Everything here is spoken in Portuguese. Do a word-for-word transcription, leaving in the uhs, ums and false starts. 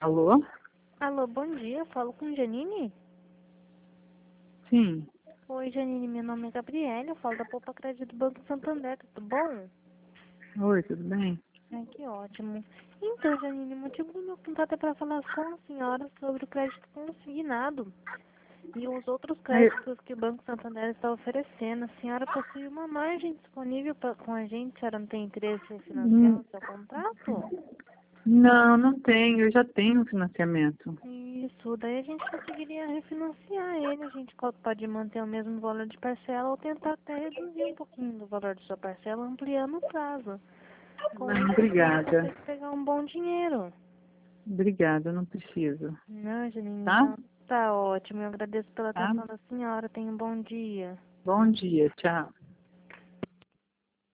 Alô? Alô, bom dia. Eu falo com Janine? Sim. Oi, Janine. Meu nome é Gabriela. Eu falo da Poupa Crédito do Banco Santander. Tudo bom? Oi, tudo bem? Ai, que ótimo. Então, Janine, o motivo do meu contato é para falar com a senhora sobre o crédito consignado e os outros Aí, créditos que o Banco Santander está oferecendo. A senhora possui uma margem disponível pra, com a gente? A senhora não tem interesse em financiar hum, o seu contrato? não, não tenho. Eu já tenho um financiamento. Isso, daí a gente conseguiria refinanciar ele, a gente co- pode manter o mesmo valor de parcela ou tentar até reduzir um pouquinho do valor de sua parcela, ampliando o prazo. Com Não, isso a senhora obrigada. consegue pegar um bom dinheiro. Obrigada, não preciso. Não, Janine, Tá? então tá ótimo. Eu agradeço pela Tá? atenção da senhora. Tenha um bom dia. Bom dia, tchau.